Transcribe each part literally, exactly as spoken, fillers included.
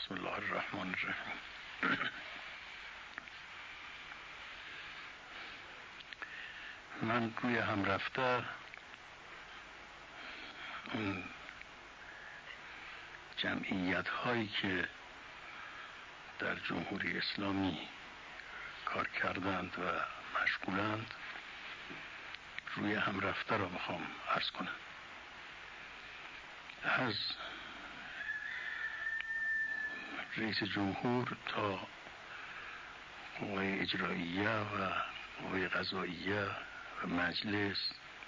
بسم الله الرحمن الرحیم. من روی هم رفته اون جمعیت هایی که در جمهوری اسلامی کار کردند و مشغولند روی هم رفته را میخوام عرض کنم. از رئیس جمهور تا قوای اجراییه و قوای قضاییه و مجلس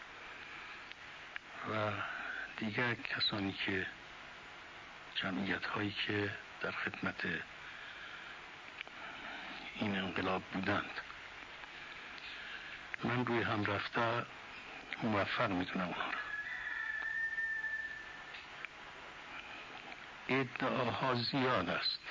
و دیگر کسانی که جمعیت هایی که در خدمت این انقلاب بودند، من روی هم رفته موفق میدونم اونها را. ادعاها زیاد است.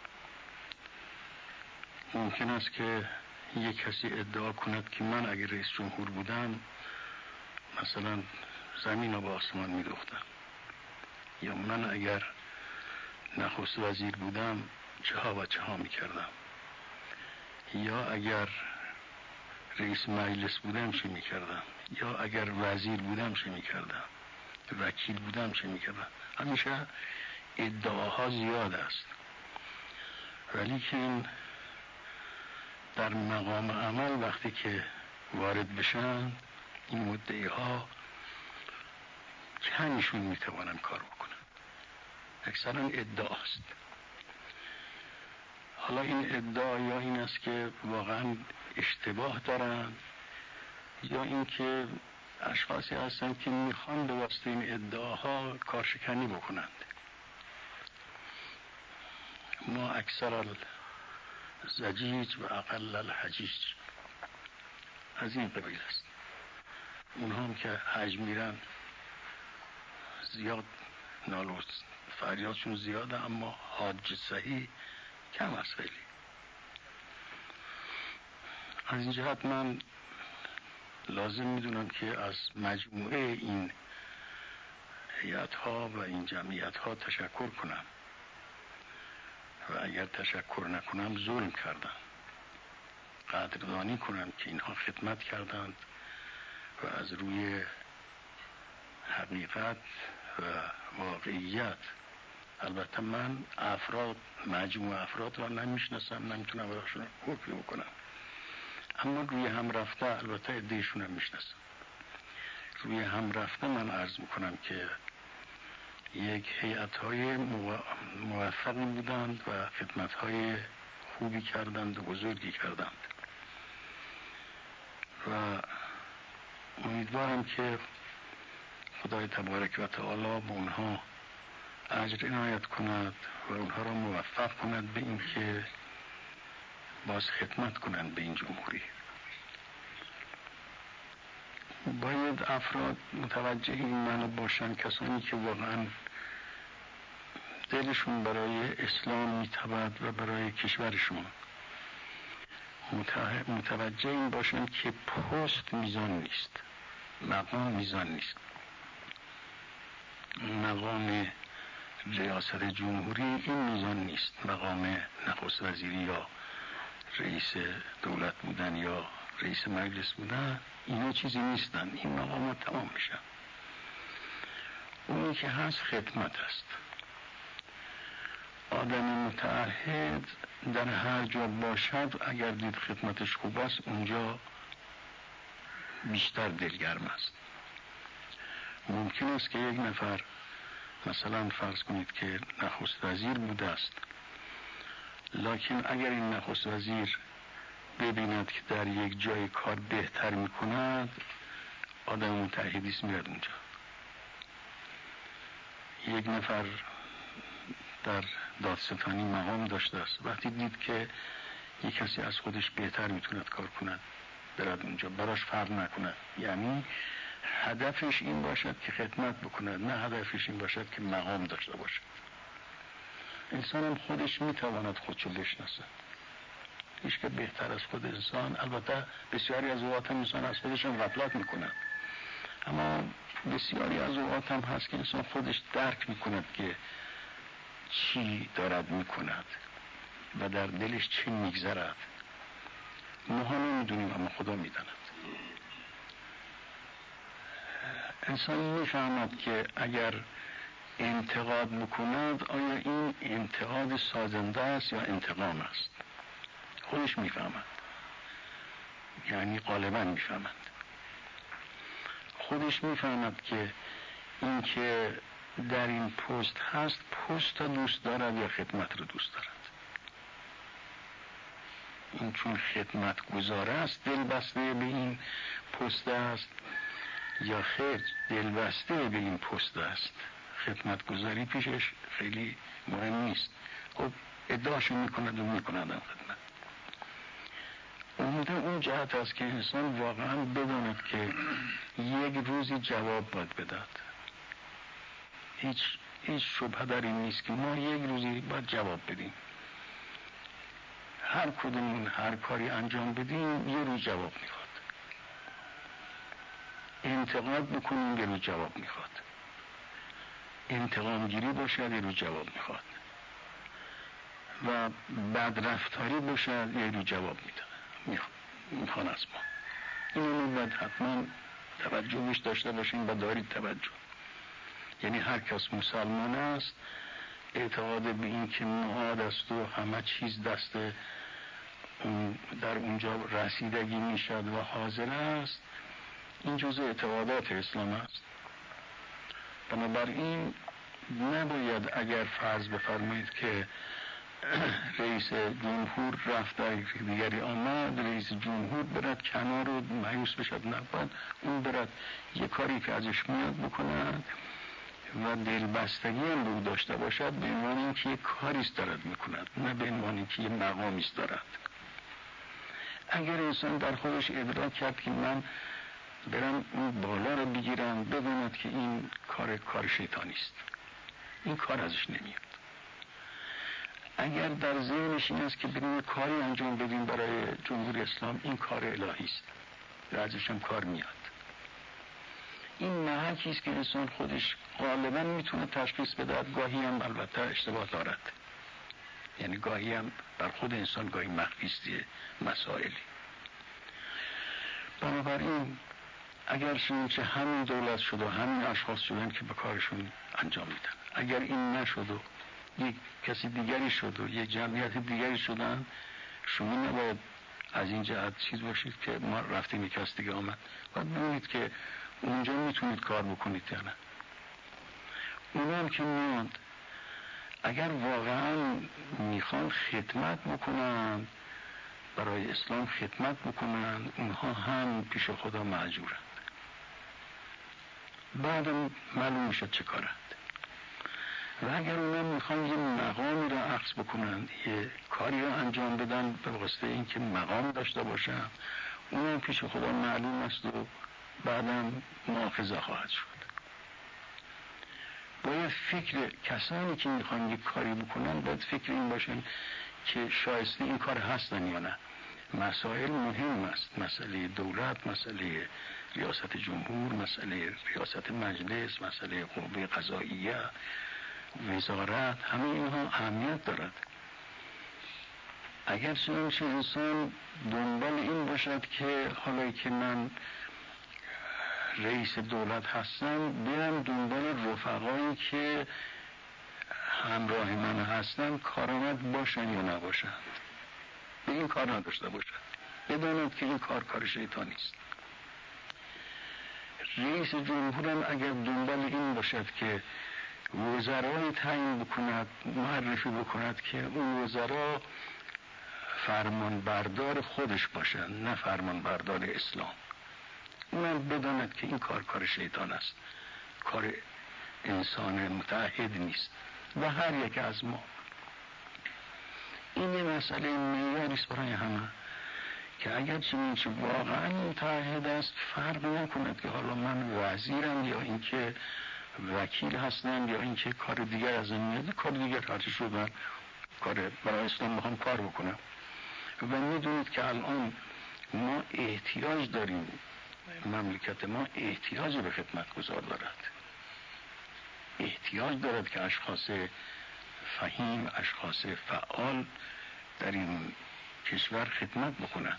ممکن است که یک کسی ادعا کند که من اگر رئیس جمهور بودم مثلا زمین را به آسمان می‌دوختم، یا من اگر نخست وزیر بودم چه ها و چه ها می‌کردم، یا اگر رئیس مجلس بودم چه می‌کردم، یا اگر وزیر بودم چه می‌کردم، وکیل بودم چه می‌کردم. همیشه ادعاها زیاد است، ولی که در مقام عمل وقتی که وارد بشن این مدعی‌ها کمیشون میتوانن کار بکنن. اکثرا ادعاست. حالا این ادعا یا این است که واقعا اشتباه دارن، یا اینکه اشخاصی هستن که میخوان به واسطه این ادعاها کارشکنی بکنند. ما اکثر الزجیج و اقل الحجیج از این قبیل است. اونها هم که حج میرن زیاد نالوس فریادشون زیاده، اما حاج صحیح کم است خیلی. از این جهت من لازم میدونم که از مجموعه این هیئت ها و این جمعیت ها تشکر کنم و اگر تشکر نکنم ظلم کردم. قدردانی کنم که اینها خدمت کردند و از روی حقیقت و واقعیت. البته من افراد مجموع افراد را نمیشناسم، نمیتونم براشون حکم بکنم، اما روی هم رفته البته عده‌شون هم میشناسم. روی هم رفته من عرض میکنم که یک هیئت های موفقی بودند و خدمت های خوبی کردند و بزرگی کردند و امیدوارم که خدای تبارک و تعالی به اونها اجر عنایت کند و اونها را موفق کند به این که باز خدمت کنند به این جمهوری. باید افراد متوجه این معنی باشند، کسانی که واقعا دلشون برای اسلام میتابد و برای کشورشون، متوجه این باشند که پست میزان نیست، مقام میزان نیست. مقام ریاست جمهوری این میزان نیست، مقام نخست وزیری یا رئیس دولت بودن یا رئیس مجلس بودن اینا چیزی نیستن. این مقام تمام میشن. اونی که هست خدمت است. آدم متعهد در هر جا باشد اگر دید خدمتش خوب است اونجا بیشتر دلگرم است. ممکن است که یک نفر مثلا فرض کنید که نخست وزیر بوده است، لکن اگر این نخست وزیر ببیند که در یک جای کار بهتر میکند آدم متعهدیست میرد اونجا. یک نفر در دادستانی مقام داشته است، وقتی دید که یک کسی از خودش بهتر میتوند کار کند برد اونجا، براش فرق نکند. یعنی هدفش این باشد که خدمت بکند، نه هدفش این باشد که مقام داشته باشد. انسان هم خودش میتواند خودشو بشناسه. هیچ که بهتر از خود انسان، البته بسیاری از اوقات هم انسان از خودش هم غفلت میکند، اما بسیاری از اوقات هم هست که انسان خودش درک میکند که چی دارد میکند و در دلش چه میگذرد ماها نمیدونیم، اما خدا میداند. انسان میفهمد که اگر انتقاد بکند آیا این انتقاد سازنده است یا انتقام است. خودش میفهمد، یعنی غالبا میفهمد. خودش میفهمد که این که در این پست هست پست را دوست دارد یا خدمت رو دوست دارد. این چون خدمت گزاره است دل بسته به این پست است یا خیر دل بسته به این پست است. خدمت گزاری پیشش خیلی مهم نیست. خب ادعاشو میکند و میکند هم خدمت. امیده اون جهت است که انسان واقعا بداند که یک روزی جواب باید بداد. هیچ هیچ شبهه در این نیست که ما یک روزی باید جواب بدیم. هر کدومون هر کاری انجام بدیم یه روز جواب میخواد. انتقاد بکنیم یه روز جواب میخواد. انتقام گیری باشد یه روز جواب میخواد. و بدرفتاری باشد یه روز جواب میده. میخوان از ما. اینو باید حتما توجهش داشته باشیم و دارید توجه. یعنی هر کس مسلمان است اعتقاد به این که معاد است و همه چیز دست اون در اونجا رسیدگی میشد و حاضر است، این جزء اعتقادات اسلام است. بنابراین نباید اگر فرض بفرمایید که رئیس جمهور رفت در دیگری آمد رئیس جمهور برد کنار و مایوس بشد، نباید اون برد یه کاری که ازش میاد بکند و دلبستگی هم رو داشته باشد به عنوان اینکه یه کاریست دارد میکند، نه به عنوان اینکه یه مقامیست دارد. اگر انسان در خودش ادراک کرد که من برم اون بالا رو بگیرم، بداند که این کار کار شیطانی است، این کار ازش نمیاد. اگر در ذهنش این است که بریم کاری انجام بدیم برای جمهوری اسلام، این کار الهی است و ازش هم کار میاد. این محکی است که انسان خودش غالبا میتونه تشخیص بده، گاهی هم البته اشتباه دارد، یعنی گاهی هم بر خود انسان گاهی مخفی است مسائلی. بنابراین اگر چه همین دولت شد و همین اشخاص شدن که به کارشون انجام میدن، اگر این نشد و یک کسی دیگری شد و یک جمعیت دیگری شدن، شما نباید از این جهت چیز باشید که ما رفتیم یک کس دیگه آمد. باید ببینید که اونجا میتونید کار بکنید یا نه. اونا هم که میاد اگر واقعا میخوان خدمت بکنن، برای اسلام خدمت بکنن، اونها هم پیش خدا مأجورند. بعدم معلوم میشه چه کارند. و اگر اونا میخوان یه مقامی را اخذ بکنن، یه کاری را انجام بدن به واسطه اینکه مقام داشته باشن، اونم پیش خدا معلوم است و بعدم مؤاخذه خواهد شد. باید فکر کسانی که میخوان یک کاری بکنن باید فکر این باشن که شایسته این کار هستن یا نه. مسائل مهم است، مسئله دولت، مسئله ریاست جمهور، مسئله ریاست مجلس، مسئله قوه قضاییه، وزارت، همه اینها اهمیت دارد. اگر چنانچه انسان دنبال این باشد که حالا که من رئیس دولت هستم برم دنبال رفقایی که همراه من هستن کارآمد باشن یا نباشن، به این کار نداشته باشد، بداند که این کار کار شیطانی است. رئیس جمهورم اگر دنبال این باشد که وزرای تعیین بکند، معرفی بکند که اون وزرا فرمان بردار خودش باشن نه فرمان بردار اسلام، اونم بداند که این کار کار شیطان است، کار انسان متعهد نیست. و هر یک از ما این مسئله معیاری است برای همه که اگر چنینچه واقعا متعهد است فرق نکند که حالا من وزیرم یا اینکه وکیل هستم یا اینکه کار دیگر از این میاد، کار دیگر هرچی شدن کار برای اسلام میخوام کار بکنم. و میدونید که الان ما احتیاج داریم، مملکت ما احتیاج به خدمت گزار دارد، احتیاج دارد که اشخاص فهیم، اشخاص فعال در این کشور خدمت بکنند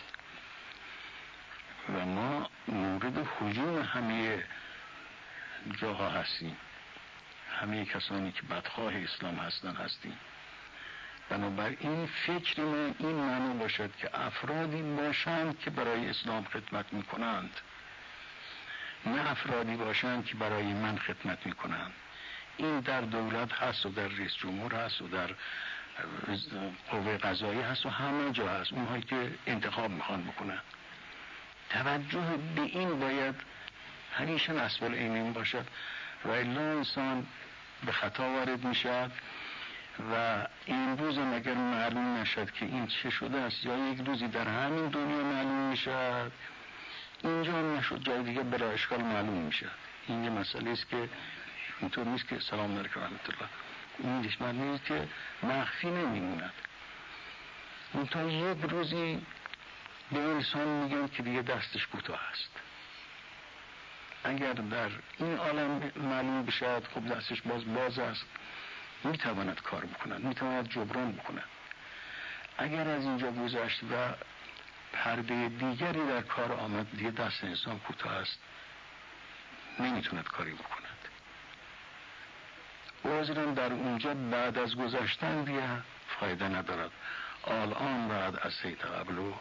و ما مورد هجوم همه جاها هستیم، همه کسانی که بدخواه اسلام هستند هستیم. بنابراین فکر من این معنی باشد که افرادی باشند که برای اسلام خدمت میکنند، نه افرادی باشند که برای من خدمت میکنند. این در دولت هست و در رئیس جمهور هست و در قوه قضایی هست و همه جا هست، اونهایی که انتخاب میخوان بکنن. توجه به این باید همیشه مسئول این باشد و الا انسان به خطا وارد میشد و این روز مگر معلوم نشد که این چه شده است یا یک روزی در همین دنیا معلوم میشد، اینجا نشد جای دیگه بلا اشکال معلوم میشد. این یه مسئله است که اینطور نیست که سلام علیکم و رحمت الله، این دشمن نیست که مخفی نمیموند. منتها یک روزی به انسان میگن که دیگه دستش کوتاه است. اگر در این عالم معلوم بشد خب دستش باز باز است، میتواند کار بکند، میتواند جبران بکند. اگر از اینجا گذشت و پرده دیگری در کار آمد، دیگه دست انسان کوتاه است، نمیتوند کاری بکند. بازم در اونجا بعد از گذشتن دیگه فایده ندارد. الان بعد از سید قبلو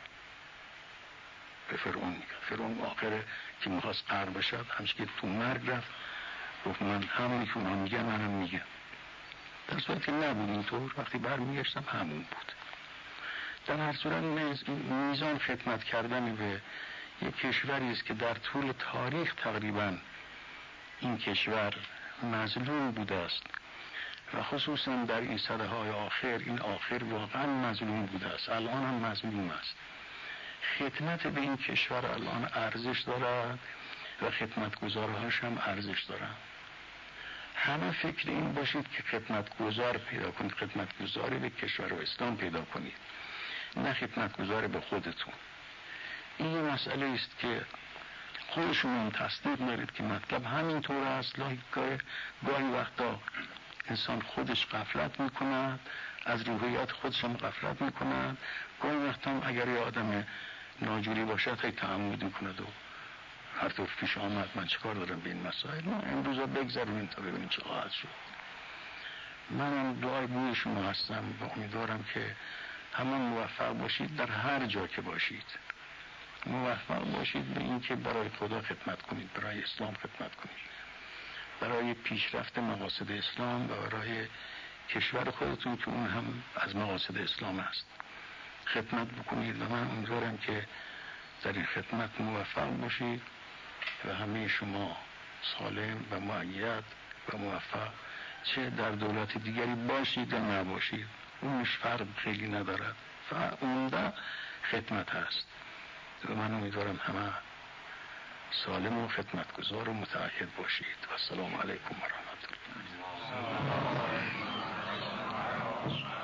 به فرعون میگه، فرعون آخره که میخواست قهر بشد، همچه که تو مرگ رفت گفت من همونی که اونا میگه منم میگم، در صورتی نبود اینطور. وقتی برمیگشتم همون بود. در هر صورت میزان خدمت کردن به یک کشوری است که در طول تاریخ تقریبا این کشور مظلوم بوده است و خصوصا در این سده های آخر، این آخر واقعا مظلوم بوده است، الان هم مظلوم است. خدمت به این کشور الان ارزش دارد و خدمتگزارهاش هم ارزش دارند. همه فکر این باشید که خدمتگزار پیدا کنید، خدمتگزاری به کشور و اسلام پیدا کنید، نه خدمتگزار به خودتون. این یه مسئله است که خودشون هم تصدیق دارید که مطلب همینطور است. گاهی وقتا انسان خودش غفلت میکند، از روحیات خودش هم غفلت میکند. گاهی وقتا هم اگر یه آدم ناجوری باشد هی تعمد میکند و هر طور پیش آمد من چه کار دارم به این مسائل. ما امروز بگذاریم تا ببینیم چه خواهد شد. منم دعای بوی شما هستم و امیدوارم که همه موفق باشید، در هر جا که باشید موفق باشید به این که برای خدا خدمت کنید، برای اسلام خدمت کنید، برای پیشرفت مقاصد اسلام و برای کشور خودتون که اون هم از مقاصد اسلام است خدمت بکنید. و من امیدوارم که در این خدمت موفق باشید و همه شما سالم و مؤید و موفق، چه در دولت دیگری باشید یا نباشید، اونش فرق خیلی ندارد و عمده خدمت هست. و من امیدوارم همه سالم و خدمتگزار و متعهد باشید و السلام علیکم و رحمت الله.